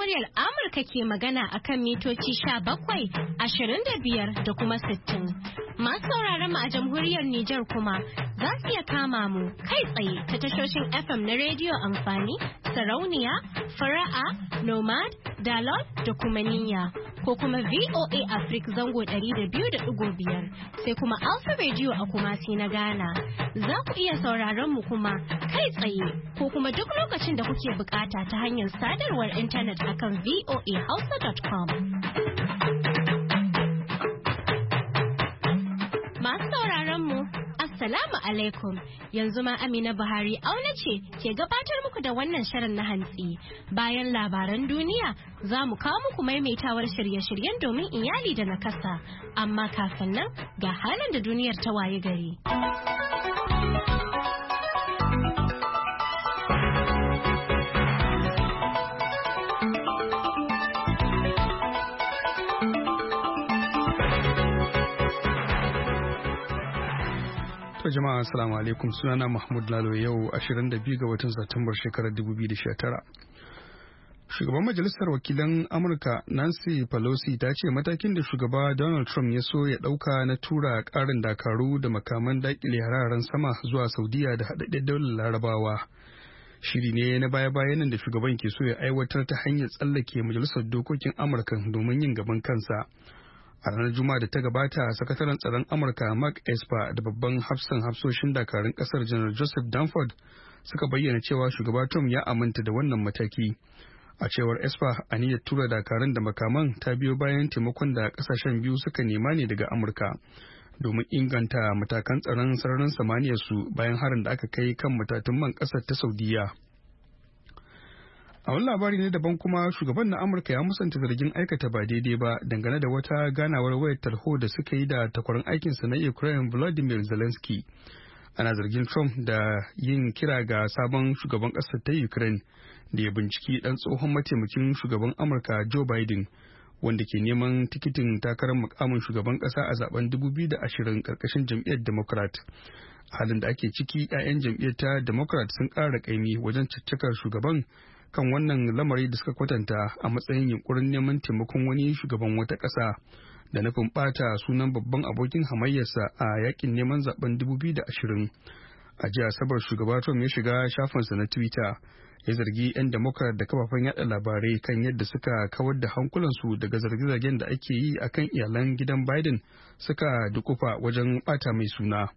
muryar Amurka ke magana akan mitoci 17, 25 da kuma 60. Masu sauraron mu a jamhuriyar Nijar kuma za su iya kama mu kai tsaye ta tashoshin FM na rediyo amfani, sarauniya, fara'a, nomad, dalol da kuma niyya. Ko kuma VOA Africa zango 200.5 sai kuma Alpha Radio a Kumasi na Ghana. Za ku iya sauraron mu kuma kai tsaye ko kuma duk lokacin da kuke bukata ta hanyar sadarwar intanet akan voahausa.com. Masu sauraron mu Assalamu alaikum, yanzu ma Amina Buhari auna ce ke gabatar muku da wannan shirin na hantsi. Bayan labaran duniya za mu kawo muku maimaitawar shirye-shiryen domin iyali da nakasa. Amma kafin nan ga halin da duniyar ta waye gari. Jama'a assalamu alaikum, sunana Mahmud Lalo. Yau 22 ga watan Satumbar shekarar 2019. Shugaban Majalisar Wakilan Amurka Nancy Pelosi ta ce matakin da shugaba Donald Trump ya so ya dauka na tura karin dakaru da makaman dakile hararen sama zuwa Saudiya da haɗaɗɗen daular Larabawa shiri ne na baya-bayan da shugaban ke so ya aiwatar ta hanyar tsallake Majalisar Dokokin Amurka domin yin gaban kansa. A ranar Juma'a da ta gabata, sakataren tsaron Amurka Mark Esper da babban hafsan hafsoshin dakarun kasar Janar Joseph Dunford suka bayyana cewa shugaba Trump ya aminta da wannan mataki. A cewar Esper, aniyar tura dakarun da makaman ta biyo bayan taimakon da kasashen biyu suka nema ne daga Amurka domin inganta matakan tsaron sararin samaniyar su bayan harin da aka kai kan matatun man kasar ta Saudiya. A wani labari ne daban kuma, shugaban na Amurka ya musanta zargin aikata ba daidai ba dangane da wata ganawar wayar tarho da suka yi da takwarar aikinsa na Ukraine Volodymyr Zelensky. Ana zargin Trump da yin kira ga sabon shugaban ƙasar ta Ukraine da ya binciki ɗan tsohon mataimakin shugaban Amurka Joe Biden, wanda ke neman tikitin takarar mukamin shugaban ƙasa a zaben 2020 ƙarƙashin jam'iyyar Democrat. Halin da ake ciki, 'ya'yan jam'iyyar ta Democrat sun ƙara ƙaimi wajen caccakar shugaban kan wannan lamari da suka kwatanta a matsayin yunkurin neman taimakon wani shugaban wata ƙasa da nufin ɓata sunan babban abokin hamayyarsa a yakin neman zaben 2020. A jiya Asabar, shugaba Trump ya shiga shafinsa na Twitter ya zargi 'yan Democrat da kafafen yada labarai kan yadda suka kawar da hankulansu daga zarge-zargen da ake yi akan iyalan gidan Biden suka dukufa wajen ɓata mai suna.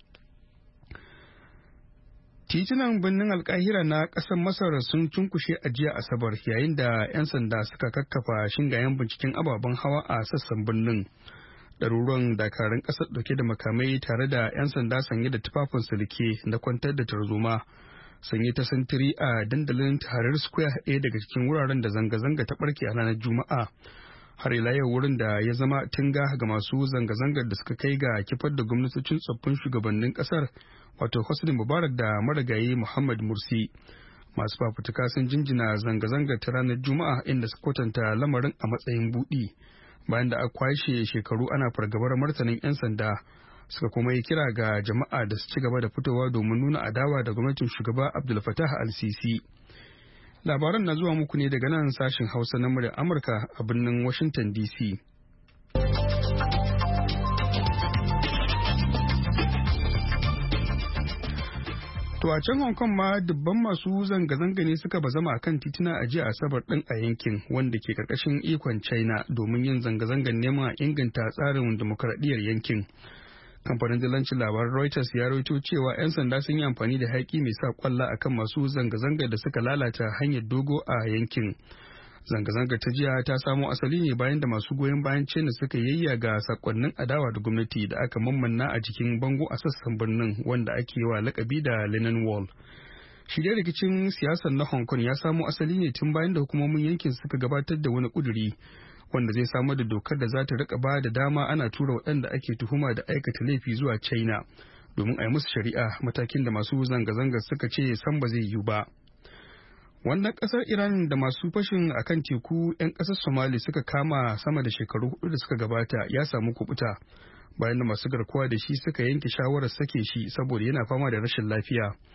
Titunan birnin Alkahira na ƙasar Masar sun cunkushe a jiya Asabar yayin da 'yan sanda suka kakkafa shingayen binciken ababen hawa a sassan birnin. Ɗaruruwan dakarun ƙasar ɗauke da makamai tare da 'yan sanda sanye da tufafin silke na kwantar da tarzoma sanye ta sintiri a dandalin Tahrir Square, ɗaya daga cikin wuraren da zanga-zanga ta ɓarke a ranar Juma'a. Har ila yau wurin da ya zama tinga ga masu zanga-zangar da suka kai ga kifar da gwamnatocin tsoffin shugabannin kasar, wato Hosni Mubarak da marigayi Muhammad Mursi. Masu fafutuka sun jinjina zanga-zangar ta ranar Juma'a inda suka kwatanta lamarin a matsayin buɗi bayan da aka kwashe shekaru ana fargabar martanin 'yan sanda. Suka kuma yi kira ga jama'a da su ci gaba da fitowa domin nuna adawa da gwamnatin shugaba Abdul Fattah al-Sisi. Labaran na zuwa muku ne daga nan sashen Hausa na muryar Amurka a birnin Washington DC. To a can Hong Kong ma dubban masu zanga-zanga ne suka bazama akan tituna a jiya Asabar ɗin a yankin wanda ke karkashin ikon China domin yin zanga-zangar neman a inganta tsarin dimokuraɗiyyar yankin. Kamfanin dillancin labaran Reuters ya rawaito cewa 'yan sanda sun yi amfani da haƙi mai sa kwalla akan masu zanga-zangar da suka lalata hanyar dogo a yankin. Zanga-zangar ta jiya ta samo asali ne bayan da masu goyon bayan China suka yayyaga sakonnin adawa da gwamnati da aka mammanna a jikin bango a sassan birnin wanda ake yi wa lakabi da Lenin Wall. Shi dai rikicin siyasar na Hong Kong ya samo asali ne tun bayan da hukumomin yankin suka gabatar da wani kuduri wanda zai samar da dokar da za ta rika ba da dama ana tura waɗanda ake tuhuma da aikata laifi zuwa China domin a yi musu shari'a, matakin da masu zanga-zangar suka ce san ba zai yiwu ba. Wannan ƙasar Iran da masu fashin akan teku 'yan ƙasar Somali suka kama sama da shekaru 4 da suka gabata ya samu kubuta bayan da masu garkuwa da shi suka yanke shawarar sake shi saboda yana fama da rashin lafiya.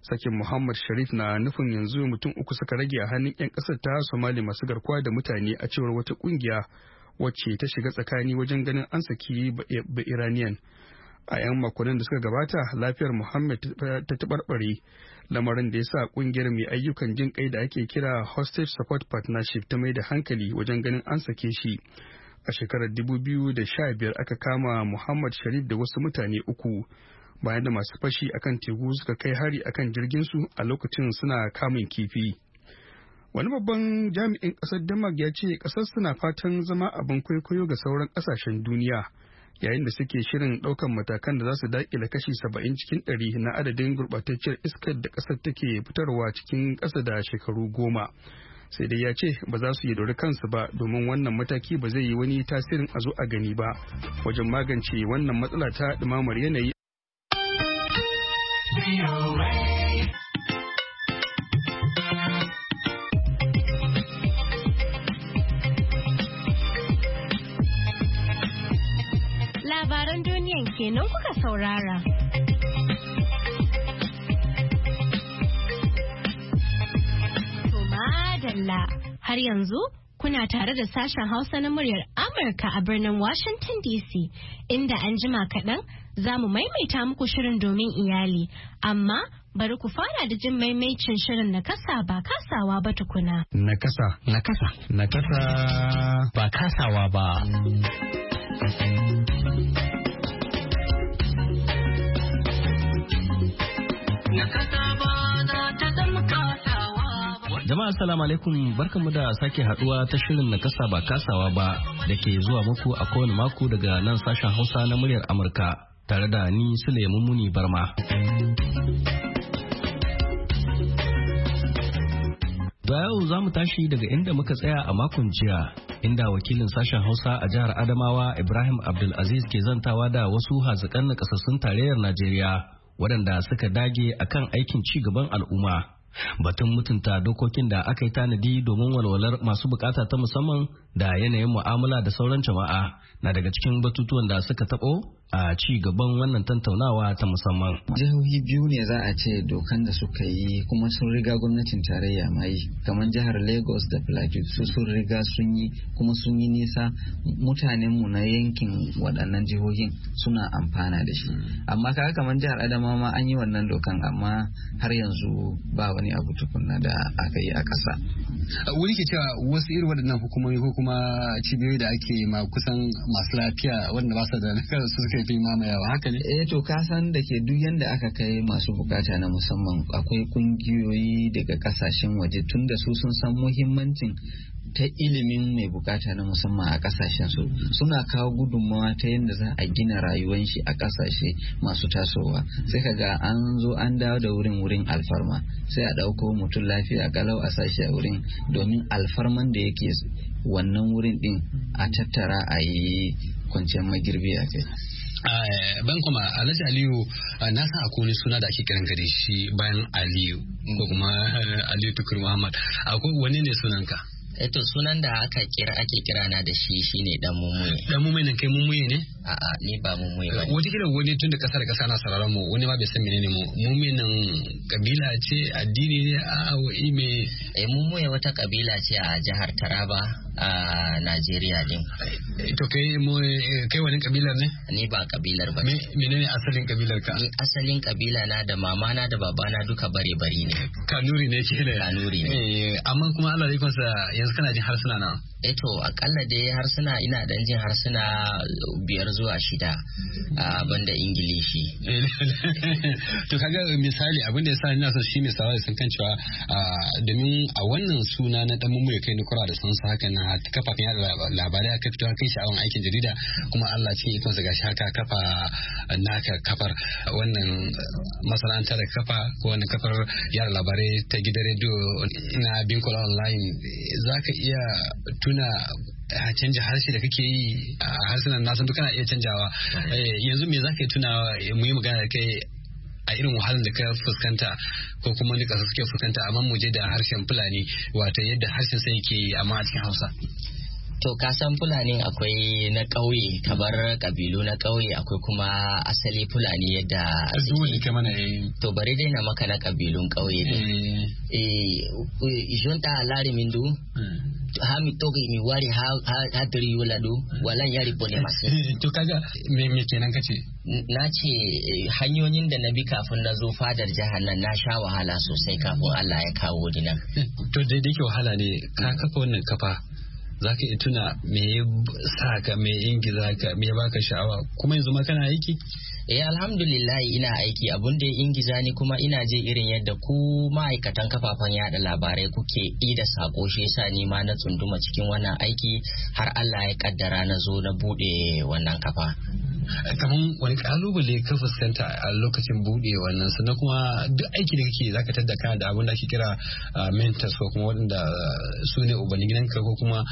Sakin Muhammad Sharif na nufin yanzu mutum 3 suka rage a hannun 'yan ƙasar ta Somali masu garkuwa da mutane a cewar wata ƙungiya wacce ta shiga tsakani wajen ganin an saki ba Iranian. A 'yan makonnin da suka gabata lafiyar Muhammad ta taɓarɓare, lamarin da ya sa ƙungiyar mai ayyukan jin kai da ake kira Hostage Support Partnership ta mai da hankali wajen ganin an sake shi. A shekarar 2015 aka kama Muhammad Sharif da wasu mutane 3 bayan da masu fashi akan teku suka kai hari akan jirgin su a lokacin suna kamun kifi. Wani babban jami'in ƙasar Denmark ya ce ƙasar suna fatan zama abin kwaikwayo ga sauran ƙasashen duniya yayin da suke shirin ɗaukan matakan da za su daƙile kashi 70 cikin 100 na adadin gurɓatacciyar iskar da ƙasar take fitarwa cikin ƙasa da shekaru 10. Sai dai ya ce ba za su yi dori kansu ba domin wannan mataki ba zai yi wani tasirin a zo a gani ba wajen magance wannan matsala ta ɗumamar yanayi. Labaran duniyan kenan kuka saurara. To madalla, har yanzu kuna tare da sashen Hausa na muryar Amurka a birnin Washington DC, inda an jima kaɗan za mu maimaita muku shirin domin iyali, amma bari ku fara da jin maimaicin shirin na kasa ba kasawa ba tukuna. Na kasa ba kasawa ba. Jama'a assalamu alaikum, barkanmu da sake haduwa ta shirin na kasa ba kasawa ba da ke zuwa muku a kowane mako daga nan sashen Hausa na muryar Amurka tare da ni Sule Mummuni Barma. Da yau za mu tashi daga inda muka tsaya a makon jiya, inda wakilin sashen Hausa a jihar Adamawa Ibrahim Abdulaziz ke zantawa da wasu hazikan nakasassun tarayyar Najeriya waɗanda suka dage akan aikin ci gaban al'umma. Batun mutunta dokokin da aka yi tanadi domin walwalar masu bukata ta musamman da yanayin mu'amala da sauran jama'a na daga cikin batutuwan da suka taɓo a ci gaban wannan tattaunawa ta musamman. Jihohi biyu ne za a ce dokan da suka yi kuma sun riga gwamnatin tarayya ma yi, kamar jihar Lagos da Plateau su sun riga sun yi kuma sun yi nisa, mutanenmu na yankin waɗannan jihohin suna amfana da shi. Amma kaga kamar jihar Adamawa ma an yi wannan dokan amma har yanzu ba wani abu tukunna da aka yi a ƙasa. Wuri ke cewa wasu irin waɗannan hukumomi ko kuma cibiyoyi da ake ma kusan masu lafiya wanda ba su da nakar su suka fi mamayawa, haka ne? To ka san da ke duk yanda aka kai masu bukata na musamman akwai kungiyoyi daga kasashen waje tunda su sun san muhimmancin ta ilimin mai bukata na musamman a kasashen su, suna kawo gudunmawa ta yadda za a gina rayuwar shi a kasashe masu tasowa. Sai ka ga an zo an dawo da wurin alfarma, sai a dauko mutum lafiya galau a sashi a wurin domin alfarman da yake wannan wurin din a tattara a yi kwanciyar magirbi a kai. Ban kuma Alhaji Aliyu, na san akwai wani suna da ake kiran gare shi bayan Aliyu ko kuma Aliyu Tukur Muhammad, akwai wani ne sunanka? To sunan da ake kira na da shi shine dan mumuye. Dan mumuye nan kai mumuye ne? A'a, ni ba mumuye ba. Wata kila wani tun da kasa da kasa na sauraron mu, wani ma bai san menene mu. Mumuye nan kabila ce, addini ne, a wa'i me? Mumuye wata kabila ce a jihar Taraba a Najeriya din. To kai wani kabilar ne? Ni ba kabilar ba. Menene asalin kabilar ka? Ni asalin kabila na da mama na da baba na duka bare-bari ne. Kanuri ne kenan. Kanuri ne. Amma kuma Allah ya ikonsa yanzu kana jin harsuna na? To akalla dai harsuna ina dan jin harsuna 5 zuwa 6 banda Ingilishi. To kaga misali abin da yasa ina so shi ne sawa sun kan cewa domin a wannan suna na dan mummuye kai ni kura da sun sa haka na kafafen yada labarai aka fito kai sha'awan aikin jarida, kuma Allah cikin ikon sa gashi haka kafa naka kafar wannan masana'antar da kafa ko wannan kafar yada labarai ta gidan rediyo na Binkola online, zaka iya tuna a canja harshe da kake yi a harsunan nasan duk kana iya canjawa. Yanzu me zaka yi tunawa mu yi magana da kai a irin wahalar da ka fuskanta ko kuma ni kasa suke fuskanta, amma mu je da harshen Fulani, wato yadda harshen sai yake amma a cikin Hausa. To kasan Fulani akwai na ƙauye kamar kabilu na ƙauye akwai kuma asali Fulani yadda to bari dai na maka na kabilun ƙauye ne. Jonta lari mindu ha mi togi mi wari ha diri yuladu walan yari bone masu. To kaga me kenan kace? Na ce hanyoyin da na bi kafin na zo fadar jihar nan na sha wahala sosai kafin Allah ya kawo ni nan. To daidai ke wahala ne ka kafa wannan kafa. Za ka iya tuna me ya sa ka me ingiza ka me ya baka sha'awa kuma yanzu ma kana aiki? Alhamdulillah ina aiki abun da ya ingiza ni kuma ina je irin yadda ku ma'aikatan kafafen yada labarai kuke da sako shi yasa ni ma na tsunduma cikin wannan aiki har Allah ya kaddara na zo na bude wannan kafa. Kaman wani kalubale ka fuskanta a lokacin bude wannan sannan kuma duk aiki da kake zaka tadda kana da abun da ake kira mentors ko kuma wanda su ne ubannin gidanka ko kuma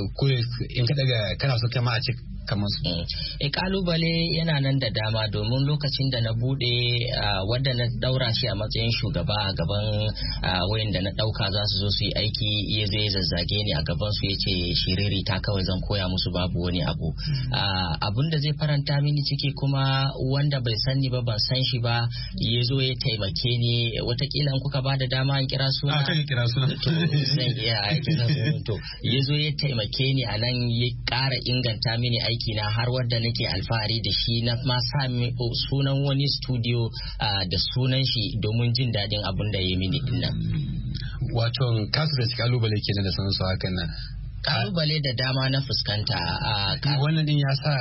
in ka daga kana so kai ma a ce kamar su. Kalubale yana nan da dama domin lokacin da na bude wadda na daura shi a matsayin shugaba a gaban wayanda na dauka za su zo su yi aiki iya zai zazzage ni a gaban su yace shiriri ta kawai zan koya musu babu wani abu. Abun da zai faranta mini ciki kuma wanda bai san ni ba ban san shi ba ya zo ya taimake ni watakila in kuka bada dama in kira suna. Kai kira suna. To zan iya kira suna to ya zo ya taimake ni a nan ya ƙara inganta mini aiki na har wadda nake alfahari da shi na ma sa sunan wani studio da sunan shi domin jin daɗin abin da ya mini dinnan. Wato kasu da kalubale kenan da sanin su hakan nan. Kalubale da dama na fuskanta wannan din ya sa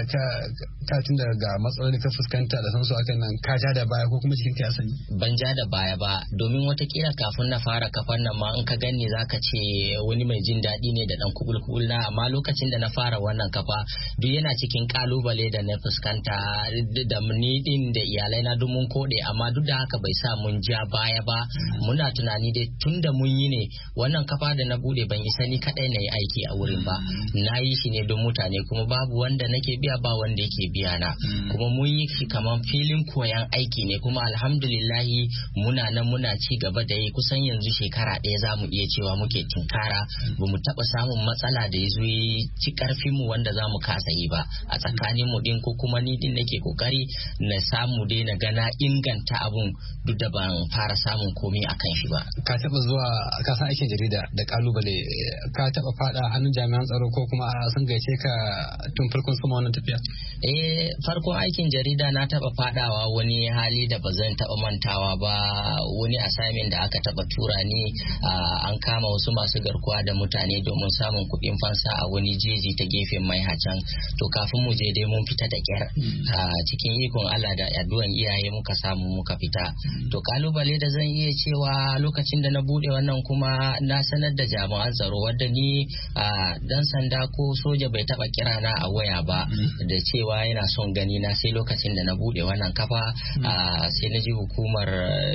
ka tun daga matsaloli ka fuskanta da sansu akan nan ka ja da baya ko kuma jikin ka ya sani? Ban ja da baya ba domin watakila kafin na fara kafan nan ma in ka gani zaka ce wani mai jin daɗi ne da dan kubul na amma lokacin da na fara wannan kafa duk yana cikin kalubale da na fuskanta da ni din da iyalai na duk mun kode amma duk da haka bai sa mun ja baya ba muna tunani dai tun da mun yi ne wannan kafa da na bude ban isa ni kadai na yi aiki a wurin ba na yi shi ne don mutane kuma babu wanda nake biya ba wanda yake biya na kuma mun yi shi kamar filin koyan aiki ne kuma alhamdulillahi muna nan muna ci gaba da yi kusan yanzu shekara ɗaya za mu iya cewa muke tinkara ba mu taɓa samun matsala da ya zo ci karfin mu wanda za mu kasa yi ba a tsakanin mu din ko kuma ni din nake kokari na samu dai na gana inganta abun duk da ban fara samun komai akan shi ba. Ka taɓa zuwa ka san aikin jarida da kalubale ka taɓa fada hannun jami'an tsaro ko kuma sun gaice ka tun farkon sama wannan tafiya? Farkon aikin jarida na taba fadawa wani hali da ba zan taba mantawa ba wani assignment da aka taba tura ni an kama wasu masu garkuwa da mutane domin samun kuɗin fansa a wani jeji ta gefen mai hacan to kafin mu je dai mun fita da kyar cikin ikon Allah da addu'an iyaye muka samu muka fita to kalubale da zan iya cewa lokacin da na bude wannan kuma na sanar da jami'an tsaro wadda ni dan sanda ko soja bai taba kira na a waya ba da cewa yana son gani na sai lokacin da na bude wannan kafa sai na ji hukumar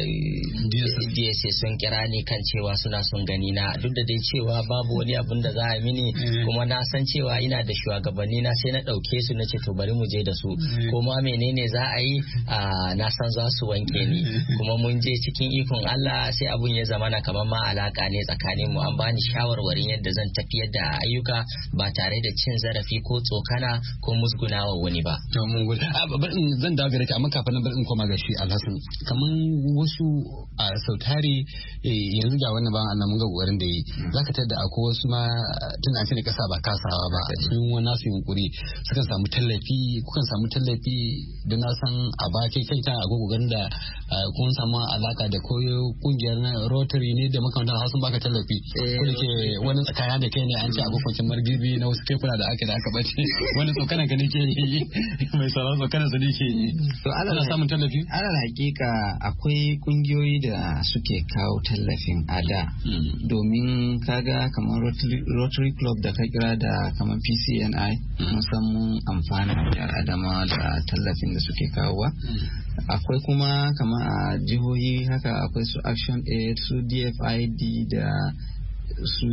DSS sun kira ni kan cewa suna son gani na duk da dai cewa babu wani abun da za a mini kuma na san cewa ina da shugabanni na sai na dauke su na ce to bari mu je da su kuma menene za a yi na san za su wanke ni kuma mun je cikin ikon Allah sai abun ya zama na kamar ma alaka ne tsakanin mu an bani shawarwarin yadda zan tafiyar da ayyuka ba tare da cin zarafi ko tsokana ko musgunawa wani ba. To mun gode. Zan dawo gare ka amma kafin nan bari in koma ga shi Alhassan. Kaman wasu a sautari yanzu ga wannan ban Allah mun ga gogarin da yi. Zaka tada akwai wasu ma tun an ne kasa ba kasawa ba. Sun wani nasu yunkuri sukan samu tallafi kukan samu tallafi da na san a ba kai ta a gogarin da kun samu alaka da koyo kungiyar Rotary ne da makamantar Hausa baka tallafi. Ko da ke wani tsakaya da kai ne an ce a gogarin margibi na wasu kekuna da aka bace wani tsokanan ka ne ke yi mai sauran tsokanan su ne ke yi. To ana samun tallafi? Alal hakika akwai kungiyoyi da suke kawo tallafin a da domin kaga kamar Rotary Club da ka kira da kamar PCNI musamman amfana da adama da tallafin da suke kawowa. Akwai kuma kamar a jihohi haka akwai su Action Aid su DFID da su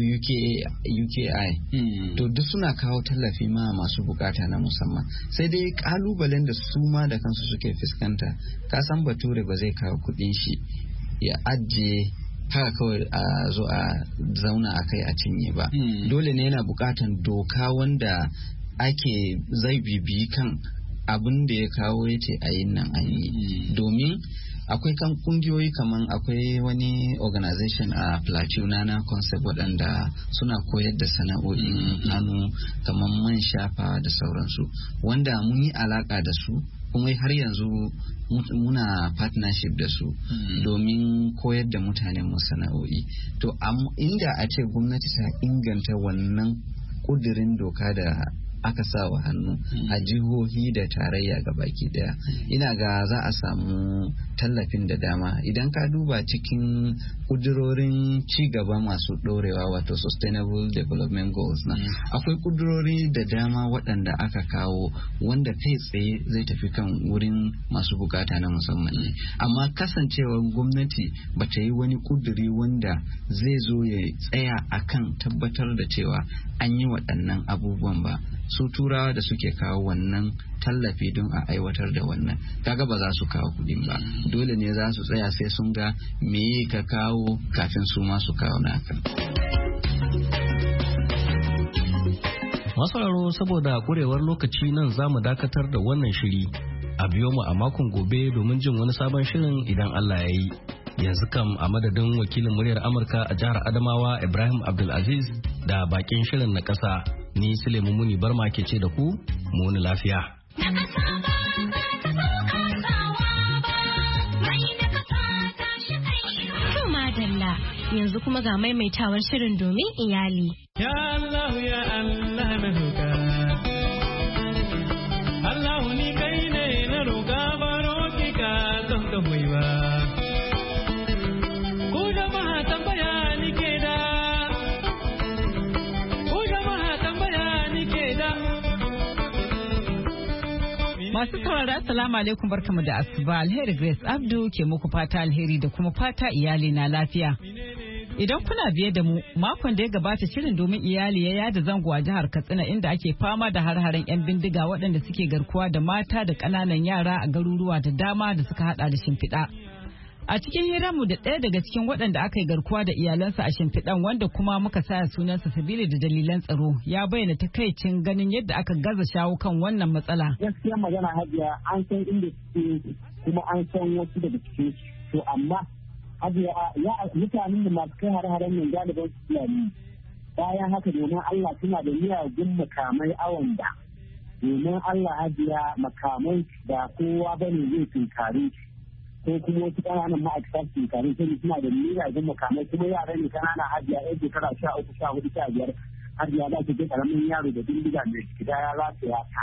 UKI to duk suna kawo tallafi ma masu bukata na musamman sai dai kalubalen da su ma da kansu suke fuskanta ka san bature ba zai kawo kudin shi ya ajiye haka kawai a zo a zauna a kai a cinye ba. Dole ne yana bukatan doka wanda ake zai bibiyi kan abin da ya kawo ya ce a yin nan an yi. Domin akwai kan kungiyoyi kaman akwai wani organization a Plateau na concept waɗanda suna koyar da sana'o'in hannu kaman man shafa da sauransu, wanda mun yi alaka da su kuma har yanzu muna partnership da su domin koyar da mutanen mu sana'o'i. To inda a ce gwamnati ta inganta wannan kudirin doka da aka sa wa hannu a jihohi da tarayya ga baki daya, ina ga za a samu tallafin da dama. Idan ka duba cikin kudurorin ci gaba masu dorewa wato sustainable development goals na akwai kudurori da dama waɗanda aka kawo wanda kai tsaye zai tafi kan wurin masu bukata na musamman ne, amma kasancewar gwamnati ba ta yi wani kuduri wanda zai zo ya tsaya akan tabbatar da cewa an yi waɗannan abubuwan ba. Su turawa da suke kawo wannan tallafi don a aiwatar da wannan, kaga ba za su kawo kudin ba, dole ne za su tsaya sai sun ga me ka kawo kafin su ma su kawo naka. Masauraro, saboda kurewar lokaci nan za mu dakatar da wannan shiri, a biyo mu a makon gobe domin jin wani sabon shirin idan Allah ya yi. Yanzu kam a madadin wakilin muryar Amurka a jihar Adamawa Ibrahim Abdulaziz da bakin shirin na ƙasa, ni Suleiman Muni Barma ke ce da ku mu wani lafiya. Madalla, yanzu kuma ga maimaitawar shirin domin iyali. Ya Allah ya Allah na roƙa. Allah ni kai ne na roƙa, baro ki ka don ka ba. Ku jama'a tambaya ni ke da. Masu saurara assalamu alaikum, barkamu da asuba. Alheri Grace Abdu ke muku fata alheri da kuma fata iyali na lafiya. Idan kuna biye da mu, makon da ya gabata shirin domin iyali ya yada zango a jihar Katsina inda ake fama da har-haren 'yan bindiga waɗanda suke garkuwa da mata da ƙananan yara a garuruwa da dama da suka hada da Shimfiɗa. A cikin hiranmu da ɗaya daga cikin waɗanda aka yi garkuwa da iyalansa a Shimfiɗan, wanda kuma muka saya sunansa sabili da dalilan tsaro, ya bayyana takaicin ganin yadda aka gaza shawo kan wannan matsala. Gaskiya magana Hajiya, an san inda suke kuma an san wasu daga cikin su, amma Hajiya mutanen da masu kai hare-haren nan galiban su Fulani. Bayan haka domin Allah suna da miyagun makamai awon da. Domin Allah Hajiya makamai da kowa bane zai tunkare shi. Ko kuma wasu ƙananan ma'aikata su tunkare sai suna da miyagun makamai, kuma yara ne ƙanana Hajiya yan shekara 13, 14, 15 Hajiya za ta je ƙaramin yaro da bindiga mai gida ya rasa ya ta.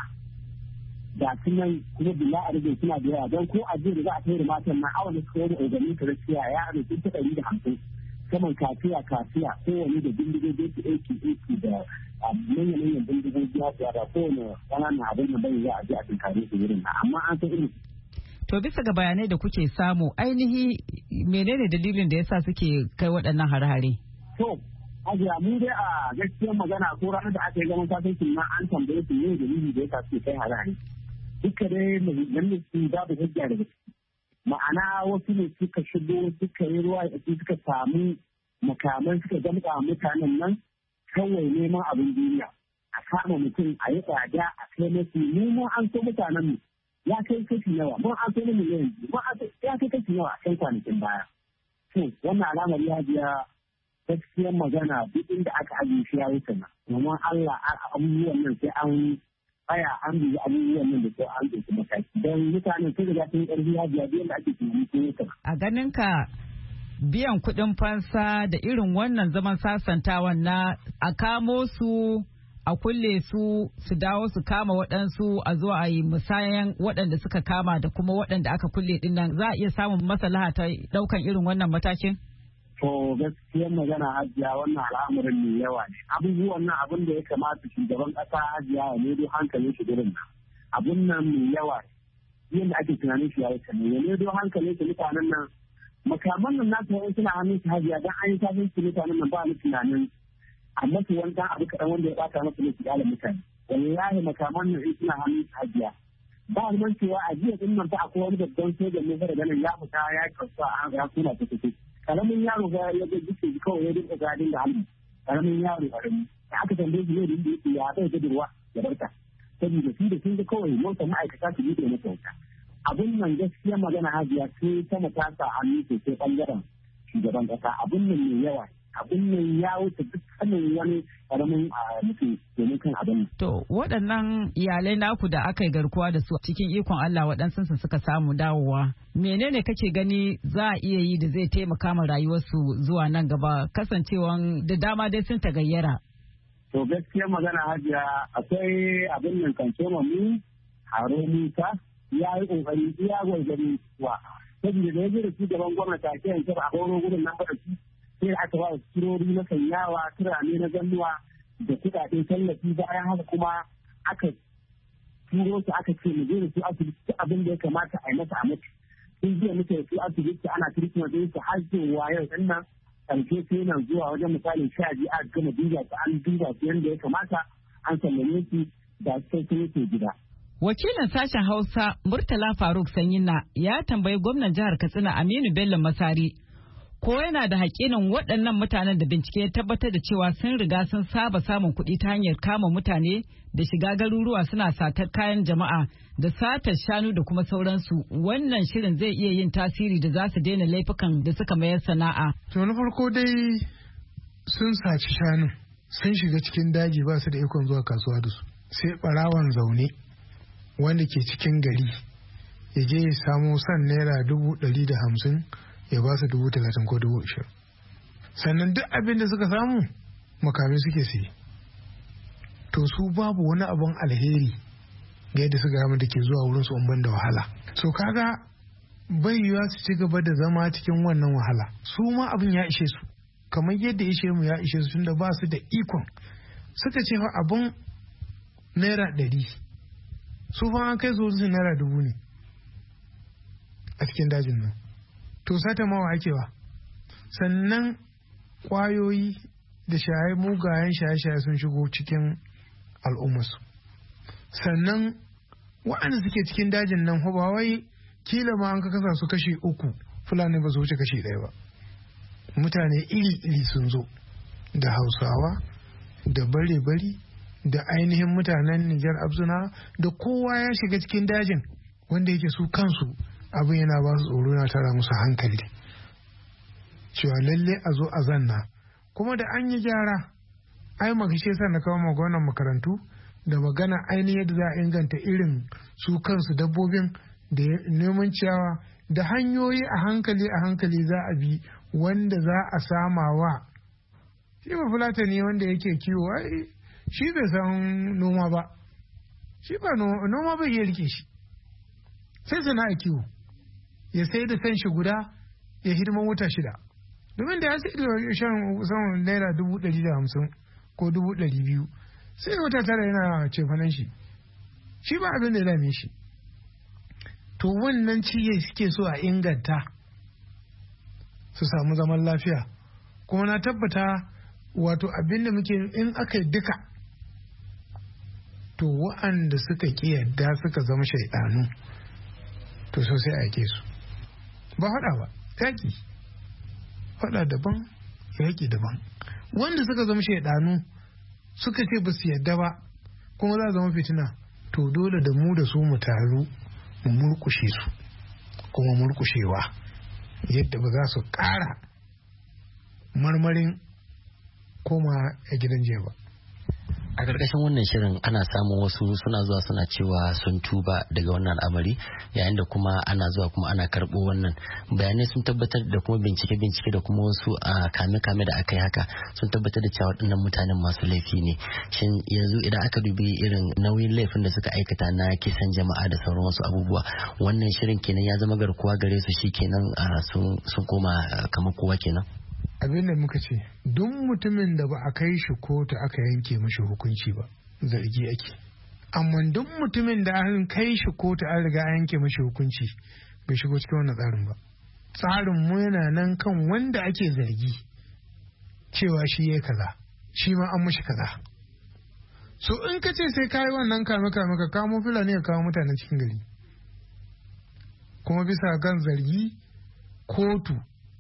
Da sunan kuma bila a rage suna da yawa, don ko a jiya da za a kai da matan na awon da suka wani organin karaskiya ya rage sun ta 150 saman kafiya kowane da bindigogi su aiki da manyan bindigogi ya da kowane ƙananan abin da bai za a je a tunkare su wurin na, amma an san irin. To bisa ga bayanai da kuke samu, ainihi menene dalilin da yasa suke kai waɗannan hare-hare? To, Hajiya, mu dai a gaskiyar magana ko ranar da aka yi zaman sasancin ma an tambaye su ne dalili da yasa suke kai hare-hare. Duka dai muhimman su babu hujja daga ciki. Ma'ana wasu ne suka shigo suka yi ruwa da suka samu makaman suka gamka mutanen nan kawai neman abin duniya. A kama mutum a yi tsada a kai masu neman an so mutanen mu. Ya kai kashi yawa, mun an kai miliyan, ya kai kashi yawa a kai kwanakin baya. To, wannan alamar ya biya gaskiyar magana duk inda aka ajiye shi ya wuce na. Domin Allah abubuwan nan sai an tsaya an biyi abubuwan nan da sai an ɗauki mataki. Don mutanen sun riga sun ƙarfi ya biya duk yadda ake tunani sun wuce na. A ganin ka biyan kuɗin fansa da irin wannan zaman sasantawan na a kamo su a kulle su dawo su kama waɗansu a zo a yi musayan waɗanda suka kama da kuma waɗanda aka kulle ɗin nan, za a iya samun maslaha ta ɗaukan irin wannan matakin? To gaskiyar magana Hajiya, wannan al'amarin mai yawa ne. Abubuwan nan abin da ya kamata shugaban ƙasa Hajiya ya nedo hankalin shi gurin nan. Abun nan mai yawa ne. Yadda ake tunanin shi ya wuce ne. Ya nedo hankalin shi mutanen nan. Makaman nan nasu wani suna hannun shi Hajiya, don an yi tafin shi mutanen nan ba ni tunanin amma su wani dan abu kaɗan wanda ya ɓata masa ne su ƙyale mutane. Wallahi makaman nan suna hannun su Hajiya. Ba ni cewa a jiya din nan fa akwai wani babban sojan ne daga nan ya fita ya kasuwa ya kuna ta kusa. karamin yaro ga ya ga duke kawai ya duka gadin da hannu karamin yaro karami da aka tambaye shi ne da yake ya bai da ruwa ya barka saboda shi da sun ga kawai mota ma'aikata su bude masa wuta abin nan gaskiya magana hajiya sai ta matasa hannu sosai bangaren shugaban kasa abin nan mai yawa abin nan ya wuce duk sanin wani karamin mutum domin kan abin. To waɗannan iyalai naku da aka yi garkuwa da su cikin ikon Allah waɗansu suka samu dawowa. Menene kake gani za a iya yi da zai taimaka ma rayuwarsu zuwa nan gaba kasancewan da dama dai sun tagayyara? To gaskiya magana hajiya akwai abin nan kan soma mu haro Musa ya yi kokari iya gwargwari wa saboda da ya je da shugaban gwamnati a kiyan a horo gudun nan ba da shi sai aka ba su turori na sanyawa turane na zannuwa da kudaden tallafi bayan haka kuma aka turo su aka ce mu je da su asibiti abin da ya kamata a yi masa a mace sun jiya muke da su asibiti ana kirkina da su har zuwa yau din nan ƙarshe sai yana zuwa wajen misalin 12 a gama duba su an duba su yadda ya kamata an sallame su da sai sun yake gida. Wakilin sashen Hausa Murtala Faruk Sanyina ya tambayi gwamnan jihar Katsina Aminu Bello Masari ko yana da haƙinin waɗannan mutanen da bincike ya tabbatar da cewa sun riga sun saba samun kuɗi ta hanyar kama mutane da shiga garuruwa suna satar kayan jama'a da satar shanu da kuma sauransu. Wannan shirin zai iya yin tasiri da za su daina laifukan da suka mayar sana'a. To na farko dai sun saci shanu sun shiga cikin daji ba su da ikon zuwa kasuwa da su sai ɓarawan zaune wanda ke cikin gari ya je ya samo san naira 150 ya ba su 30,000 ko 20,000 sannan duk abin da suka samu makamai suke siye. To su babu wani abun alheri ga yadda suka gama da ke zuwa wurin su umban da wahala. So kaga bai yiwa su ci gaba da zama cikin wannan wahala. Su ma abin ya ishe su kamar yadda ishe mu ya ishe su tunda ba su da ikon. Suka ce fa abun naira 100 su fa an kai su naira 1000 ne a cikin dajin nan. To sata mawa ake wa sannan kwayoyi da mugayen shaye-shaye sun shigo cikin al'ummarsu sannan waɗanda suke cikin dajin nan ba wai kila ma an ka kasa su kashi 3 fulani ba su wuce kashi 1 ba. Mutane iri-iri sun zo da hausawa da bare-bari da ainihin mutanen Nijar Abzuna da kowa ya shiga cikin dajin wanda yake su kansu abin yana ba su tsoro na tara musu hankali cewa lalle a zo a zanna kuma da an yi gyara ai makashe sa na kawo maganar makarantu da magana ainihin yadda za a inganta irin su kansu dabbobin da neman ciyawa da hanyoyi a hankali za a bi wanda za a samawa shi ba fulatani wanda yake kiwo ai shi bai san noma ba shi ba noma bai iya rike shi sai sana'a kiwo ya sai da san shi guda ya hidiman wata 6 domin da ya sai da shan naira 150 ko 200 sai wata 9 yana cefanen shi ba abin da ya dame shi. To wannan ciye suke so a inganta su samu zaman lafiya kuma na tabbata wato abin da muke in aka yi duka to wa'anda suka ƙi yadda suka zama shaidanu to sosai a yake su ba faɗa ba yaƙi faɗa daban yaƙi daban wanda suka zama shaidanu suka ce ba su yadda ba kuma za zama fitina to dole da mu da su mu taru mu murkushe su kuma murkushewa yadda ba za su ƙara marmarin koma a gidan jiya ba. A ƙarƙashin wannan shirin ana samun wasu suna zuwa suna cewa sun tuba daga wannan al'amari yayin da kuma ana zuwa kuma ana karɓo wannan bayanai sun tabbatar da kuma bincike da kuma wasu a kame da aka yi haka sun tabbatar da cewa waɗannan mutanen masu laifi ne. Shin yanzu idan aka dubi irin nauyin laifin da suka aikata na kisan jama'a da sauran wasu abubuwa wannan shirin kenan ya zama garkuwa gare su shi kenan sun koma kamar kowa kenan. Abin da muka ce duk mutumin da ba a kai shi kotu aka yanke mashi hukunci ba zargi ake amma duk mutumin da an kai shi kotu an riga an yanke mashi hukunci bai shigo cikin wannan tsarin ba. Tsarin mu yana nan kan wanda ake zargi cewa shi ya kaza shi ma an mashi kaza. So in ka ce sai kayi wannan kame ka kamo fulani ka kawo mutanen cikin gari kuma bisa kan zargi kotu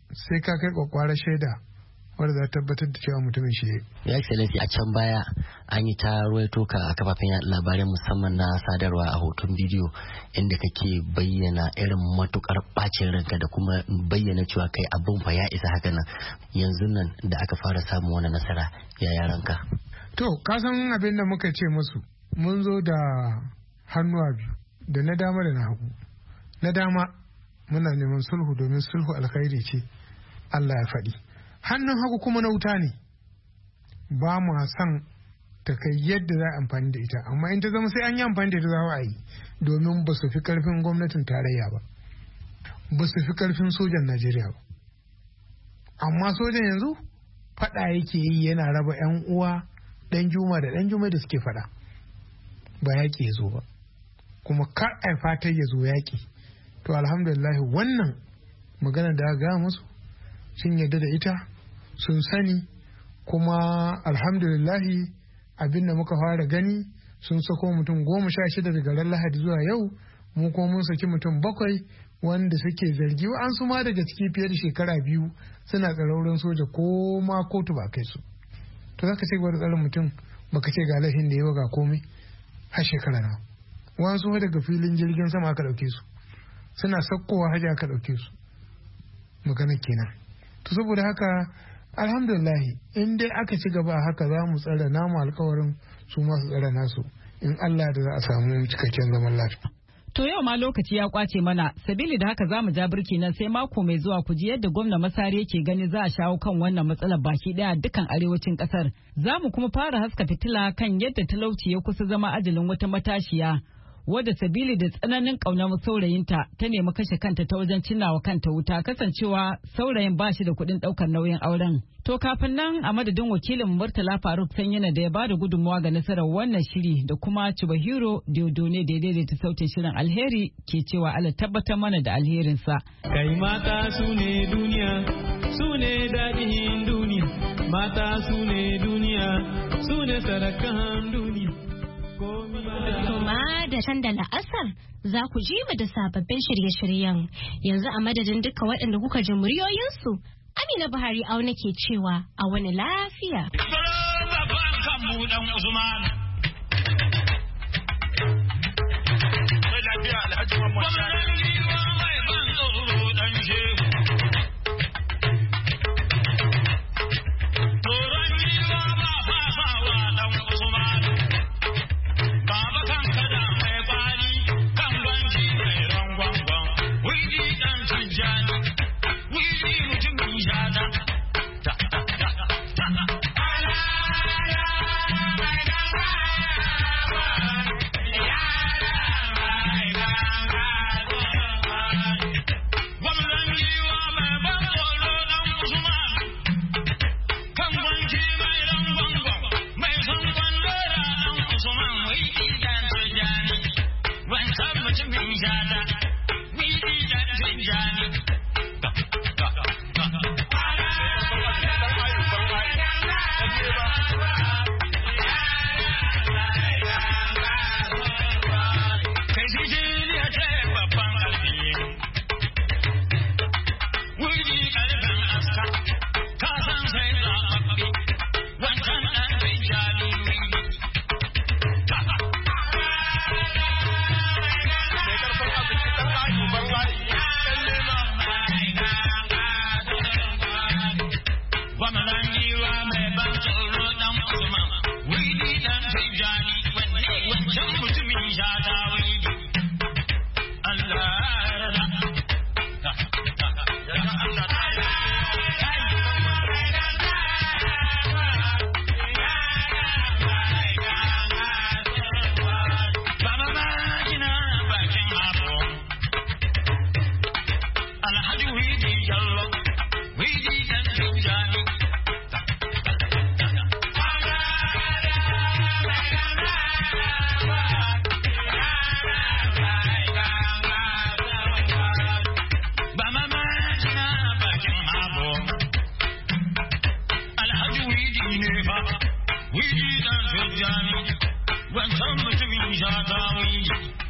sai ka kai kwakwarar shaida wadda za tabbatar da cewa mutumin shi ya excellency a can baya an yi ta ruwaito ka a kafafen yaɗa labarai musamman na sadarwa a hoton bidiyo inda kake bayyana irin matukar bacin ranka da kuma bayyana cewa kai abin fa ya isa haka nan yanzu nan da aka fara samun wani nasara ya yaranka. To ka san abin da muka ce musu mun zo da hannuwa biyu da na dama da na hagu. Na dama muna neman sulhu domin sulhu alkhairi ce Allah ya faɗi. Hannun hagu kuma na wuta ne, ba mu san ta kai yadda za a amfani da ita, amma in ta zama sai an yi amfani da ita za a yi domin ba su fi karfin gwamnatin tarayya ba, ba su fi karfin sojan Najeriya ba. Amma sojan yanzu faɗa yake yi yana raba 'yan uwa ɗan juma da ɗan juma da suke faɗa, ba yaƙi ya zo ba, kuma kar a fatar ya zo yaƙi. To alhamdulillah wannan magana da aka gaya musu sun yarda da ita, sun sani, kuma alhamdulillahi abinda muka fara gani sun sako mutum 16 daga ran Lahadi zuwa yau, mu kuma mun saki mutum 7 wanda suke zargi an su ma daga ciki fiye da shekara 2 suna tsarauran soja ko ma kotu ba kai su. To zaka ce gwada tsarin mutum baka ce ga laifin da yawa ga komai har shekara na. Wasu daga filin jirgin sama aka dauke su, suna sakkowa haji aka dauke su, magana kenan. To saboda haka alhamdulillahi in dai aka ci gaba haka za mu tsara namu alkawarin su masu tsara nasu, in Allah da za a samu cikakken zaman lafiya. To yau ma lokaci ya kwace mana, sabili da haka za mu ja birki nan sai mako mai zuwa ku ji yadda gwamna Masari yake gani za a shawo kan wannan matsalar baki daya dukkan arewacin kasar. Za mu kuma fara haska fitila kan yadda talauci ya kusa zama ajalin wata matashiya wadda sabili da tsananin ƙaunar saurayinta ta nemi kashe kanta ta wajen cinnawa kanta wuta, kasancewa saurayin ba shi da kuɗin ɗaukar nauyin auren. To kafin nan a madadin wakilin Murtala Faruk Sanyina da ya ba da gudunmawa ga nasarar wannan shiri da kuma Chubahiro Diodone da ya daidaita sautin shirin, alheri ke cewa Allah tabbatar mana da alherinsa. Kai mata su ne duniya, su ne daɗin duniya, mata su ne duniya, su ne sarakan duniya. Tuma da can da la'asar za ku ji mu da sababbin shirye-shiryen. Yanzu a madadin duka waɗanda kuka ji muryoyinsu, Amina Buhari auna ke cewa a wani lafiya. When some mutumin shata wiji